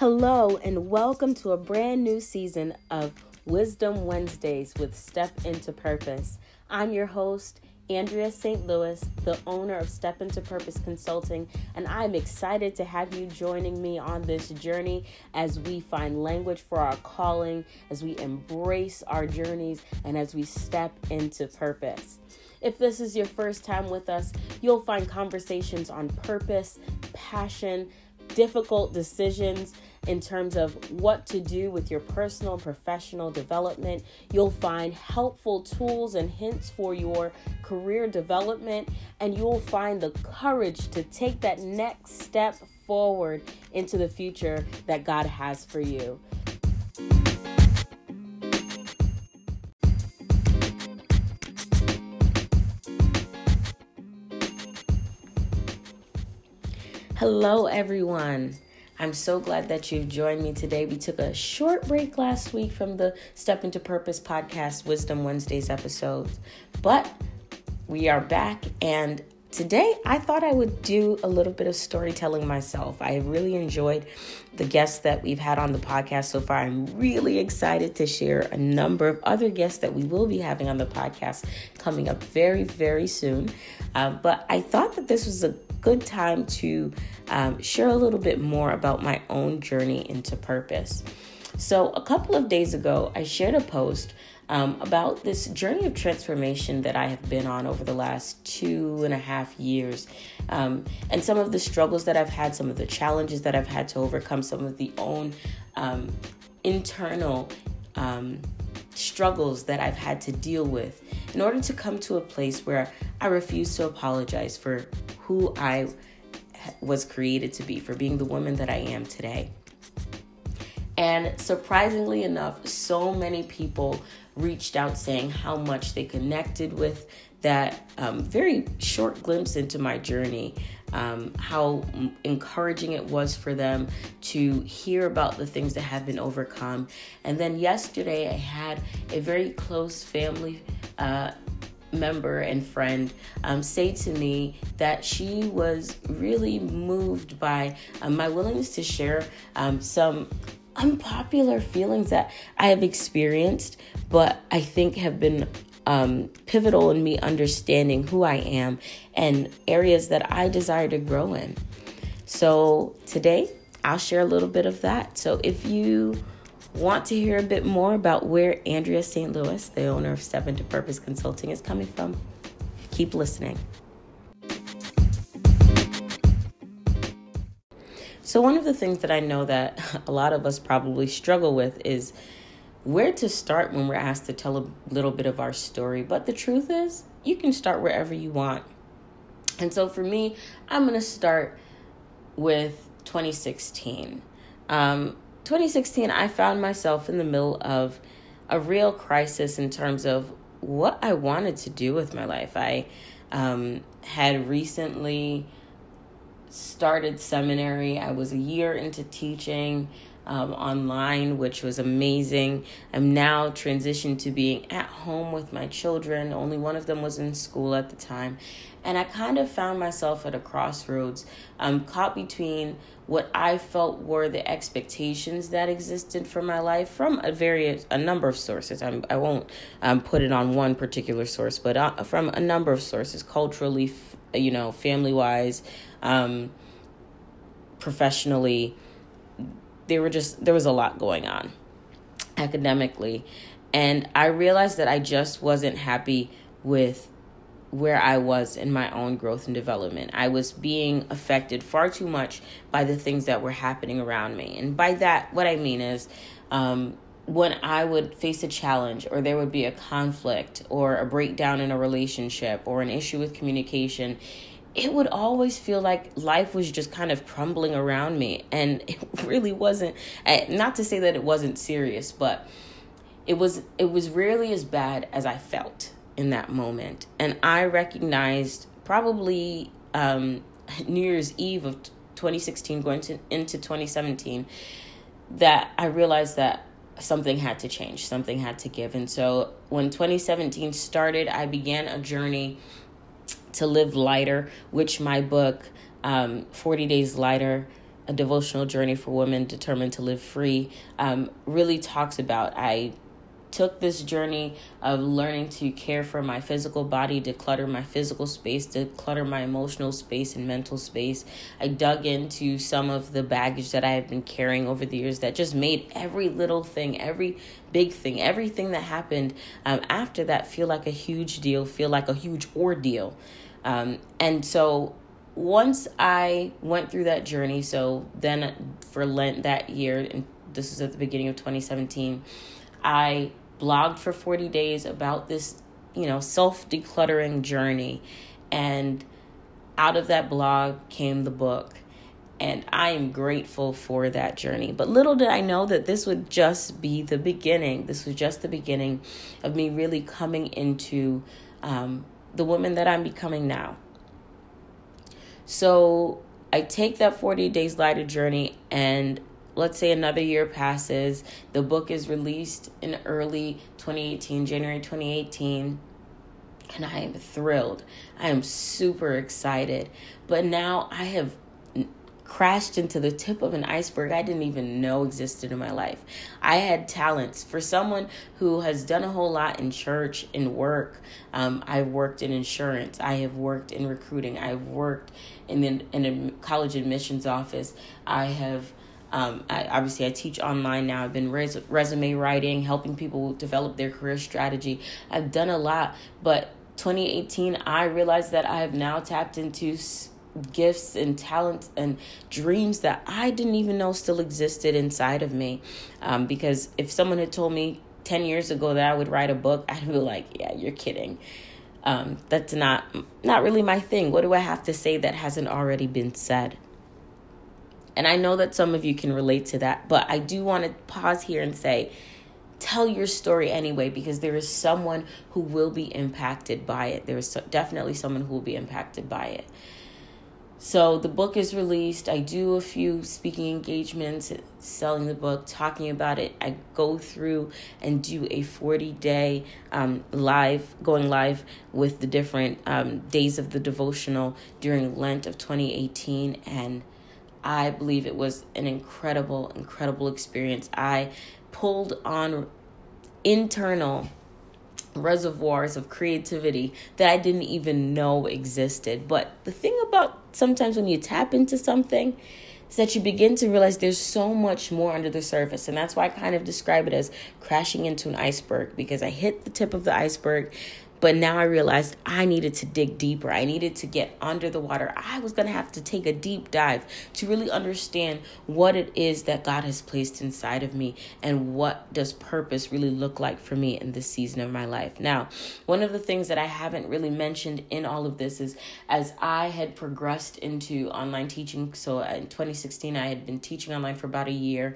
Hello and welcome to a brand new season of Wisdom Wednesdays with Step Into Purpose. I'm your host, Andrea St. Louis, the owner of Step Into Purpose Consulting, and I'm excited to have you joining me on this journey as we find language for our calling, as we embrace our journeys, and as we step into purpose. If this is your first time with us, you'll find conversations on purpose, passion, difficult decisions in terms of what to do with your personal and professional development. You'll find helpful tools and hints for your career development, and you'll find the courage to take that next step forward into the future that God has for you. Hello, everyone. I'm so glad that you've joined me today. We took a short break last week from the Step Into Purpose podcast, Wisdom Wednesdays episodes, but we are back, and today I thought I would do a little bit of storytelling myself. I really enjoyed the guests that we've had on the podcast so far. I'm really excited to share a number of other guests that we will be having on the podcast coming up very, very soon. But I thought that this was a good time to share a little bit more about my own journey into purpose. So a couple of days ago, I shared a post about this journey of transformation that I have been on over the last 2.5 years, and some of the struggles that I've had, some of the challenges that I've had to overcome, some of the own internal struggles that I've had to deal with in order to come to a place where I refuse to apologize for who I was created to be, for being the woman that I am today. And surprisingly enough, so many people reached out saying how much they connected with that very short glimpse into my journey, how encouraging it was for them to hear about the things that have been overcome. And then yesterday, I had a very close family member and friend say to me that she was really moved by my willingness to share some unpopular feelings that I have experienced, but I think have been pivotal in me understanding who I am and areas that I desire to grow in. So today, I'll share a little bit of that. So if you want to hear a bit more about where Andrea St. Louis, the owner of Step Into Purpose Consulting, is coming from, keep listening. So one of the things that I know that a lot of us probably struggle with is where to start when we're asked to tell a little bit of our story. But the truth is, you can start wherever you want. And so for me, I'm going to start with 2016. 2016, I found myself in the middle of a real crisis in terms of what I wanted to do with my life. I had recently started seminary. I was a year into teaching online, which was amazing. I'm now transitioned to being at home with my children. Only one of them was in school at the time. And I kind of found myself at a crossroads, caught between what I felt were the expectations that existed for my life from a number of sources. I won't put it on one particular source, but from a number of sources, culturally, family-wise, professionally. There was a lot going on academically, and I realized that I just wasn't happy with where I was in my own growth and development. I was being affected far too much by the things that were happening around me. And by that, what I mean is when I would face a challenge, or there would be a conflict or a breakdown in a relationship or an issue with communication, it would always feel like life was just kind of crumbling around me. And it really wasn't, not to say that it wasn't serious, but it was rarely as bad as I felt in that moment. And I recognized probably New Year's Eve of 2016 going into 2017 that I realized that something had to change, something had to give. And so when 2017 started, I began a journey to live lighter, which my book, 40 Days Lighter, A Devotional Journey for Women Determined to Live Free, really talks about. I took this journey of learning to care for my physical body, declutter my physical space, declutter my emotional space and mental space. I dug into some of the baggage that I have been carrying over the years that just made every little thing, every big thing, everything that happened after that feel like a huge deal, feel like a huge ordeal. And so once I went through that journey, so then for Lent that year, and this was at the beginning of 2017, I blogged for 40 days about this, self-decluttering journey. And out of that blog came the book. And I am grateful for that journey. But little did I know that this would just be the beginning. This was just the beginning of me really coming into the woman that I'm becoming now. So I take that 40 days lighter journey, and let's say another year passes. The book is released in early 2018, January 2018. And I am thrilled. I am super excited. But now I have crashed into the tip of an iceberg I didn't even know existed in my life. I had talents. For someone who has done a whole lot in church, in work, I've worked in insurance. I have worked in recruiting. I've worked in a college admissions office. I have I teach online now. I've been resume writing, helping people develop their career strategy. I've done a lot, but 2018, I realized that I have now tapped into gifts and talents and dreams that I didn't even know still existed inside of me. Because if someone had told me 10 years ago that I would write a book, I'd be like, yeah, you're kidding. That's not really my thing. What do I have to say that hasn't already been said? And I know that some of you can relate to that, but I do want to pause here and say, tell your story anyway, because there is someone who will be impacted by it. There is definitely someone who will be impacted by it. So the book is released. I do a few speaking engagements, selling the book, talking about it. I go through and do a 40-day going live with the different days of the devotional during Lent of 2018. And I believe it was an incredible, incredible experience. I pulled on internal reservoirs of creativity that I didn't even know existed. But the thing about sometimes when you tap into something is that you begin to realize there's so much more under the surface. And that's why I kind of describe it as crashing into an iceberg, because I hit the tip of the iceberg. But now I realized I needed to dig deeper. I needed to get under the water. I was going to have to take a deep dive to really understand what it is that God has placed inside of me and what does purpose really look like for me in this season of my life. Now, one of the things that I haven't really mentioned in all of this is as I had progressed into online teaching. So in 2016, I had been teaching online for about a year.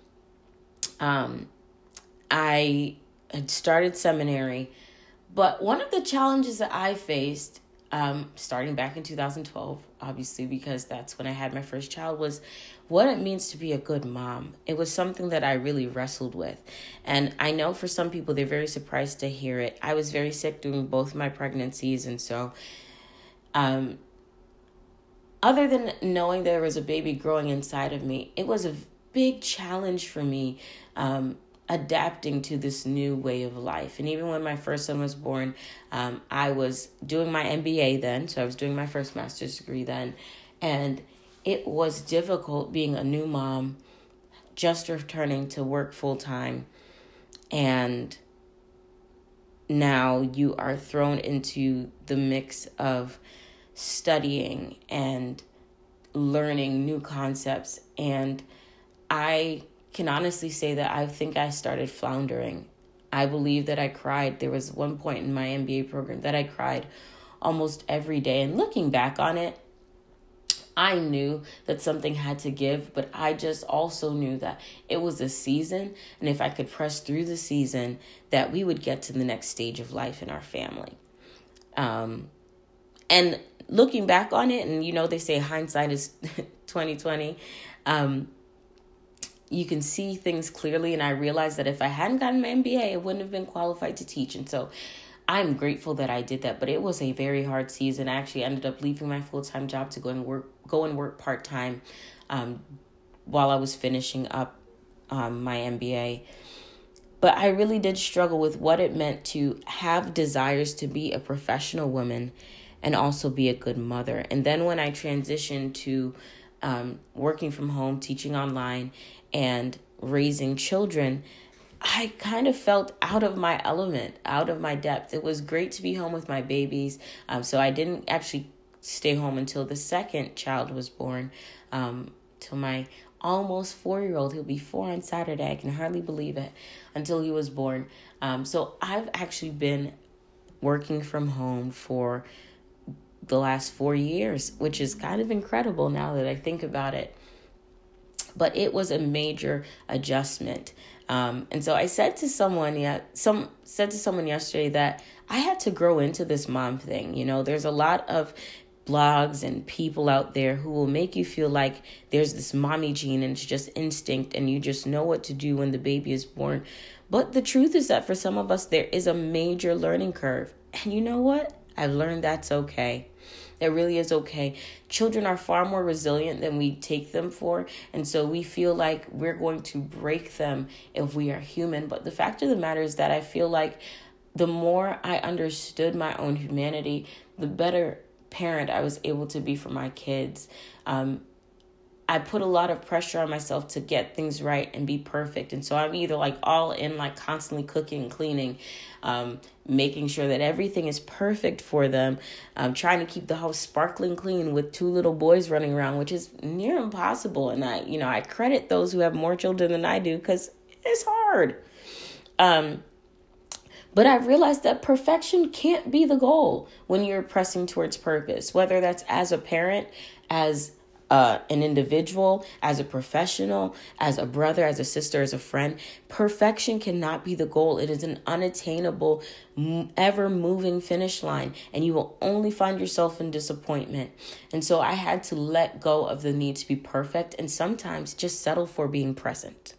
I had started seminary. But one of the challenges that I faced, starting back in 2012, obviously, because that's when I had my first child, was what it means to be a good mom. It was something that I really wrestled with. And I know for some people, they're very surprised to hear it. I was very sick during both my pregnancies. And so other than knowing there was a baby growing inside of me, it was a big challenge for me adapting to this new way of life. And even when my first son was born, I was doing my MBA then. So I was doing my first master's degree then. And it was difficult being a new mom, just returning to work full time. And now you are thrown into the mix of studying and learning new concepts. And I can honestly say that I think I started floundering. I believe that I cried. There was one point in my MBA program that I cried almost every day. And looking back on it, I knew that something had to give, but I just also knew that it was a season. And if I could press through the season, that we would get to the next stage of life in our family. And looking back on it, and they say hindsight is 2020. You can see things clearly. And I realized that if I hadn't gotten my MBA, I wouldn't have been qualified to teach. And so I'm grateful that I did that, but it was a very hard season. I actually ended up leaving my full-time job to go and work part-time while I was finishing up my MBA. But I really did struggle with what it meant to have desires to be a professional woman and also be a good mother. And then when I transitioned to working from home, teaching online, and raising children, I kind of felt out of my element, out of my depth. It was great to be home with my babies. So I didn't actually stay home until the second child was born, till my almost 4-year-old. He'll be 4 on Saturday. I can hardly believe it, until he was born. So I've actually been working from home for the last 4 years, which is kind of incredible now that I think about it. But it was a major adjustment. And so I said to someone yesterday that I had to grow into this mom thing. You know, there's a lot of blogs and people out there who will make you feel like there's this mommy gene and it's just instinct and you just know what to do when the baby is born. But the truth is that for some of us, there is a major learning curve. And you know what? I've learned that's okay. It really is okay. Children are far more resilient than we take them for. And so we feel like we're going to break them if we are human. But the fact of the matter is that I feel like the more I understood my own humanity, the better parent I was able to be for my kids. I put a lot of pressure on myself to get things right and be perfect. And so I'm either like all in, like constantly cooking and cleaning, making sure that everything is perfect for them, trying to keep the house sparkling clean with 2 little boys running around, which is near impossible. And I credit those who have more children than I do because it's hard. But I've realized that perfection can't be the goal when you're pressing towards purpose, whether that's as a parent, as an individual, as a professional, as a brother, as a sister, as a friend. Perfection cannot be the goal. It is an unattainable, ever moving finish line, and you will only find yourself in disappointment. And so I had to let go of the need to be perfect and sometimes just settle for being present.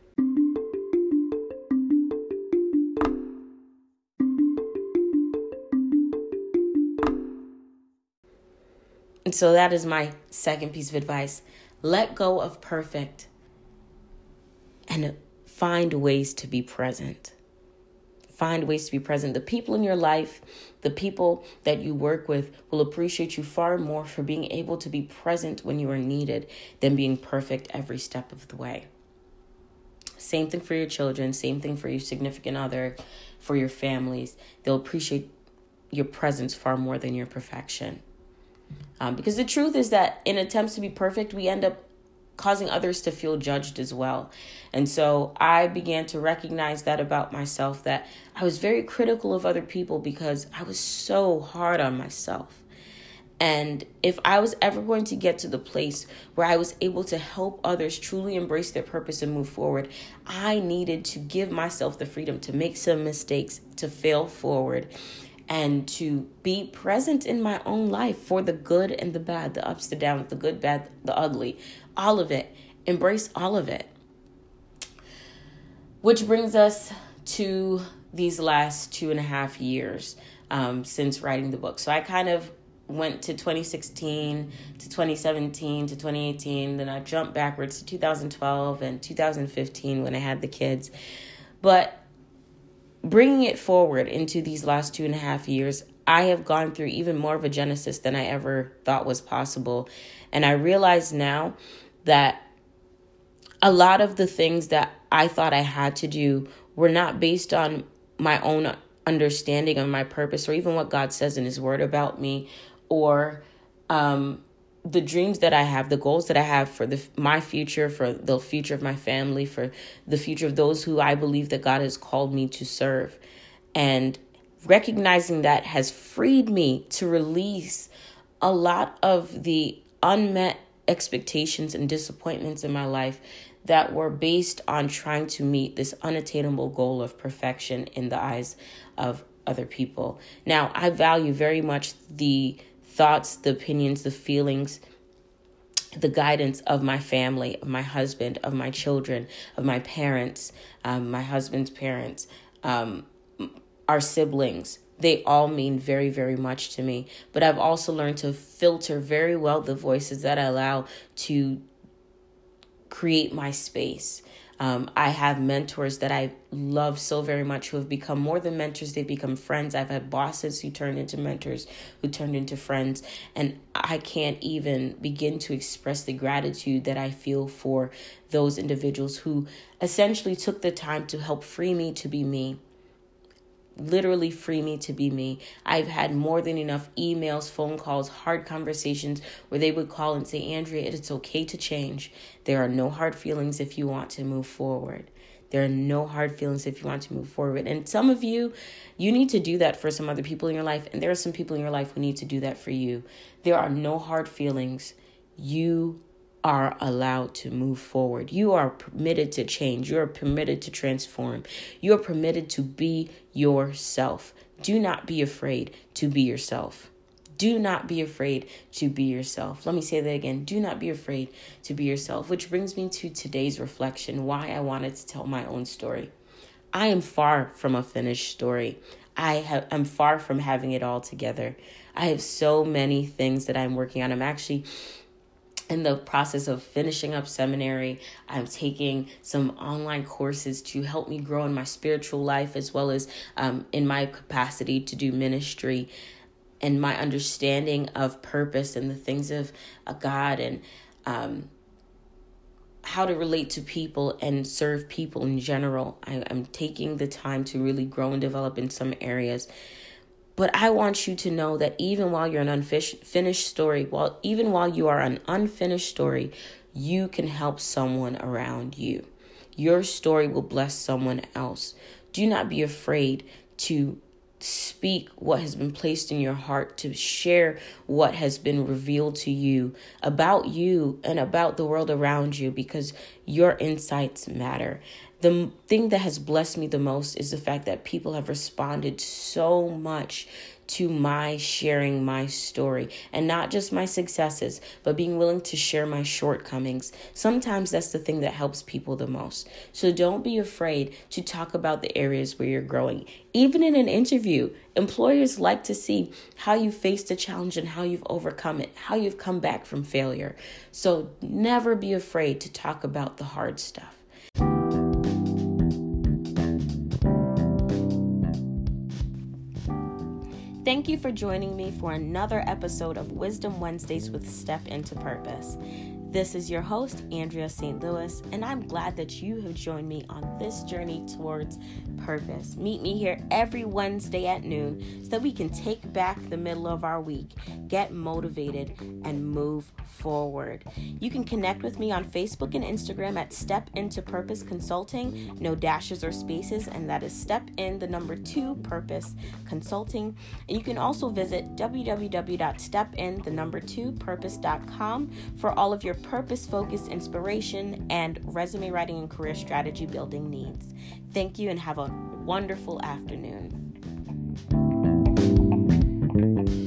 And so that is my second piece of advice. Let go of perfect and find ways to be present. Find ways to be present. The people in your life, the people that you work with will appreciate you far more for being able to be present when you are needed than being perfect every step of the way. Same thing for your children, same thing for your significant other, for your families. They'll appreciate your presence far more than your perfection. Because the truth is that in attempts to be perfect, we end up causing others to feel judged as well. And so I began to recognize that about myself, that I was very critical of other people because I was so hard on myself. And if I was ever going to get to the place where I was able to help others truly embrace their purpose and move forward, I needed to give myself the freedom to make some mistakes, to fail forward, and to be present in my own life for the good and the bad, the ups, the downs, the good, bad, the ugly, all of it. Embrace all of it. Which brings us to these last 2.5 years since writing the book. So I kind of went to 2016 to 2017 to 2018. Then I jumped backwards to 2012 and 2015 when I had the kids. But bringing it forward into these last 2.5 years, I have gone through even more of a genesis than I ever thought was possible. And I realize now that a lot of the things that I thought I had to do were not based on my own understanding of my purpose or even what God says in His Word about me, or the dreams that I have, the goals that I have for my future, for the future of my family, for the future of those who I believe that God has called me to serve. And recognizing that has freed me to release a lot of the unmet expectations and disappointments in my life that were based on trying to meet this unattainable goal of perfection in the eyes of other people. Now, I value very much the thoughts, the opinions, the feelings, the guidance of my family, of my husband, of my children, of my parents, my husband's parents, our siblings, they all mean very, very much to me. But I've also learned to filter very well the voices that I allow to create my space. I have mentors that I love so very much who have become more than mentors. They've become friends. I've had bosses who turned into mentors, who turned into friends. And I can't even begin to express the gratitude that I feel for those individuals who essentially took the time to help free me to be me. Literally free me to be me. I've had more than enough emails, phone calls, hard conversations where they would call and say, Andrea, it's okay to change. There are no hard feelings if you want to move forward. There are no hard feelings if you want to move forward. And some of you need to do that for some other people in your life. And there are some people in your life who need to do that for you. There are no hard feelings. You are allowed to move forward. You are permitted to change. You are permitted to transform. You are permitted to be yourself. Do not be afraid to be yourself. Do not be afraid to be yourself. Let me say that again. Do not be afraid to be yourself, which brings me to today's reflection, why I wanted to tell my own story. I am far from a finished story. I'm far from having it all together. I have so many things that I'm working on. I'm actually in the process of finishing up seminary. I'm taking some online courses to help me grow in my spiritual life, as well as in my capacity to do ministry and my understanding of purpose and the things of God, and how to relate to people and serve people in general. I'm taking the time to really grow and develop in some areas. But I want you to know that even while you're an unfinished story, even while you are an unfinished story, you can help someone around you. Your story will bless someone else. Do not be afraid to speak what has been placed in your heart, to share what has been revealed to you about you and about the world around you, because your insights matter. The thing that has blessed me the most is the fact that people have responded so much to my sharing my story, and not just my successes, but being willing to share my shortcomings. Sometimes that's the thing that helps people the most. So don't be afraid to talk about the areas where you're growing. Even in an interview, employers like to see how you faced a challenge and how you've overcome it, how you've come back from failure. So never be afraid to talk about the hard stuff. Thank you for joining me for another episode of Wisdom Wednesdays with Step Into Purpose. This is your host, Andrea St. Louis, and I'm glad that you have joined me on this journey towards purpose. Meet me here every Wednesday at noon so that we can take back the middle of our week, get motivated, and move forward. You can connect with me on Facebook and Instagram at Step Into Purpose Consulting, no dashes or spaces, and that is Step In, the number 2, Purpose Consulting. And you can also visit www.stepin, the number 2, purpose.com for all of your purpose-focused inspiration and resume writing and career strategy building needs. Thank you and have a wonderful afternoon.